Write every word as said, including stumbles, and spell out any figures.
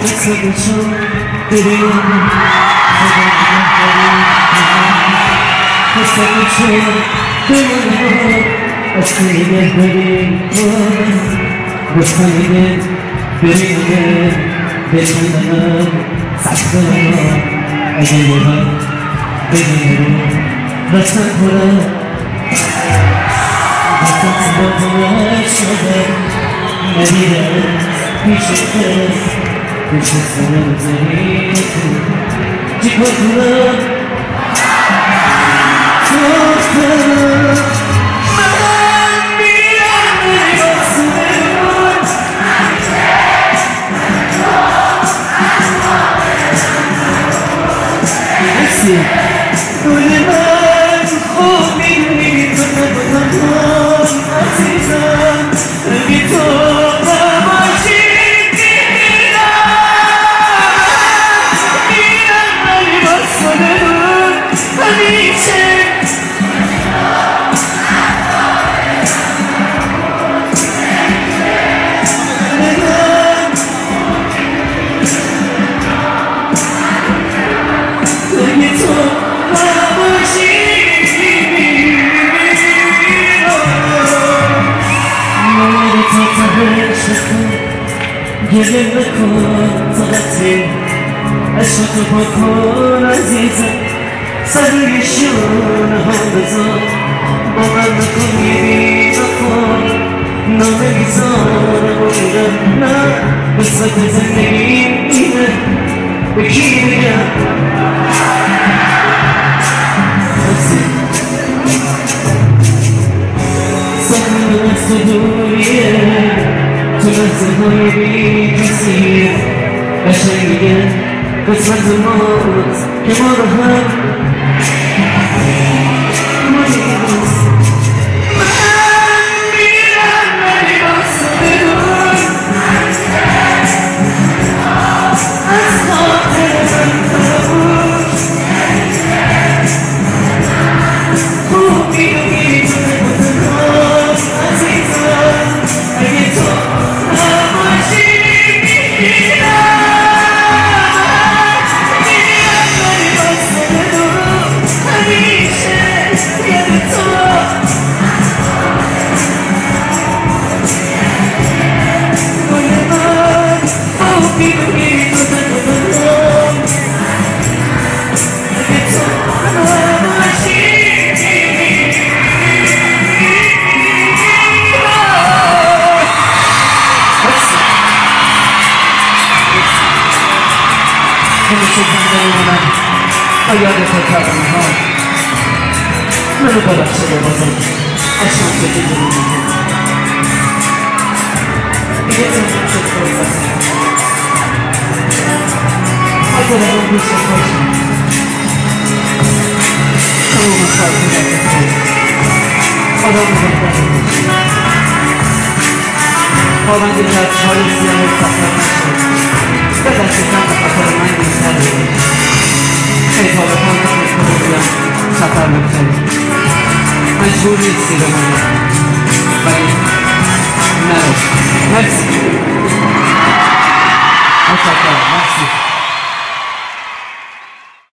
Nasıl biliyorum Nasıl biliyorum Aşkını benim Rıfkını benim Benim Saklını Egelim Benim Nasıl bırak Nasıl bırak Nereye Düşükler Düşükler üzerine Çıkmaklar Çoklar Ben bir anlayı basıyorum Nasıl Ölemem O benim Tanımadan Azizem Git ona başım Gelin بکن طلعتي عشق بکن عزیزم سرشون هم بزن با من نکن میبین نکن نمیزارم بگیرم نه قصت زندگیم اینه به کی بگم سخن از تو دوریه تو لحظه های بی کسی قشنگه قسمت ماست که ما رو هم ما نیست من میرم ولی باسه بدون از خاطر من فراموش خوب میدونی تو نبودن عزیزم اگه تو و یادت کردم ها منو ببخشه بازم عشقم که دیگه نمیدونم دیگه تنها شد فرصت اگر اون بیشه باشم تمام خواهی نکنم آدم بهتر باشم پابند کفشهای سیاه سفر نشد به دست کم به خاطر من بیشتر بود خیلی تا به پا نمیکنه بودم سفر بکنم مجبور نیستی به من ولی نه مرسی متشکرم مرسی